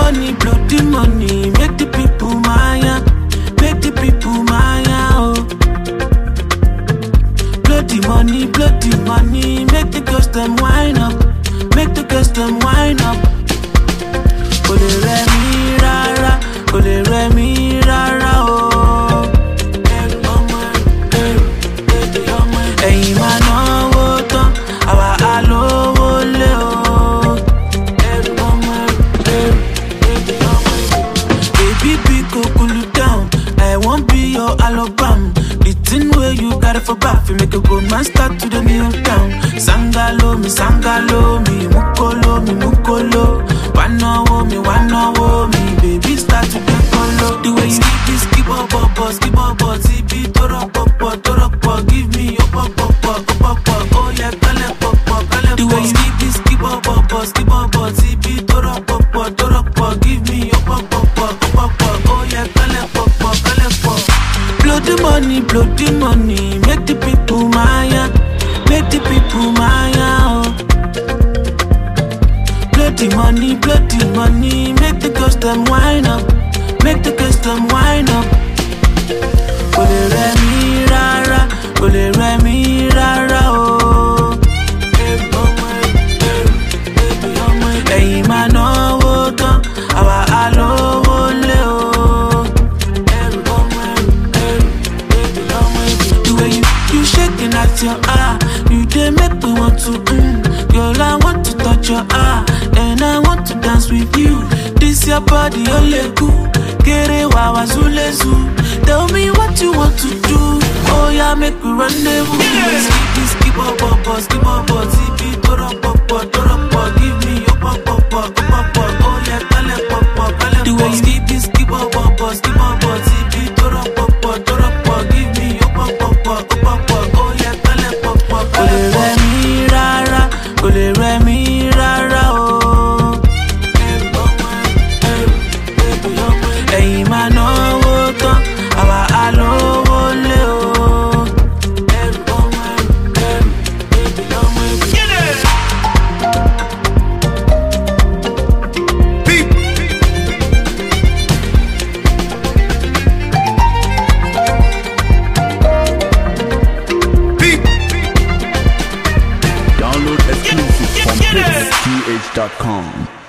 bloody money, make the people maya, make the people maya, oh. Bloody money, make the girls them wine up, make the girls them wine up. Ole re mi rara, ole re mi rara, oh. Ẹ̀yin máa náwó tán, àwa á lówó lé o. Baby, be go cool you down. I won't be your Alabama. The thing where you got it for back, you make a good man start to the kneel down. Sangalo me, mukolo. Wano me, baby start to get color. The way you skip up, zibi, toro pop, give me your pop, oh yeah, kale pop. The way you skip up, zibi, toro pop, give me your pop, oh yeah, kale pop. Bloody money, make the people maya, make the people maya, oh. Bloody money, make the girls them wine up, make the girls them wine up. Ole re mi rara, oh. Ẹ̀yin máa náwó tán, àwa á lówó lé o. The way you shaking at your you dey make me want to, girl, I want to touch your and I want to dance with you. This your body, ole cool, kere wawa zulezu. Tell me what you want to do, oh yeah, make we rendezvous. Skip up, zibi, toro pop, give me your pop, oh yeah, kale pop. The way you skip up, zibi, toro pop, give me your pop, oh yeah, kale pop. Ole re mi rara, oh. Ẹ̀yin máa náwó tán, àwa á lówó lé o. Download exclusive from PixTH.com.